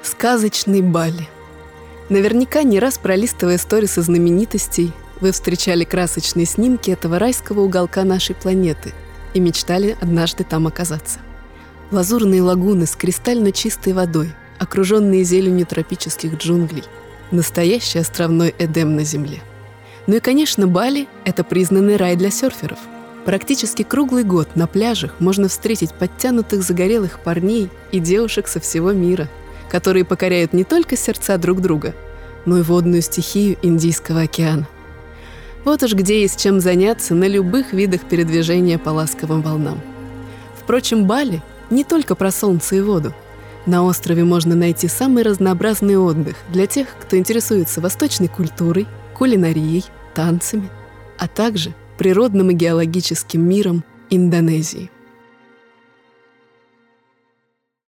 Сказочный Бали. Наверняка не раз пролистывая сторисы знаменитостей, вы встречали красочные снимки этого райского уголка нашей планеты и мечтали однажды там оказаться. Лазурные лагуны с кристально чистой водой, окруженные зеленью тропических джунглей. Настоящий островной Эдем на Земле. Ну и, конечно, Бали — это признанный рай для серферов. Практически круглый год на пляжах можно встретить подтянутых загорелых парней и девушек со всего мира, которые покоряют не только сердца друг друга, но и водную стихию Индийского океана. Вот уж где есть чем заняться на любых видах передвижения по ласковым волнам. Впрочем, Бали не только про солнце и воду. На острове можно найти самый разнообразный отдых для тех, кто интересуется восточной культурой, кулинарией, танцами, а также природным и геологическим миром Индонезии.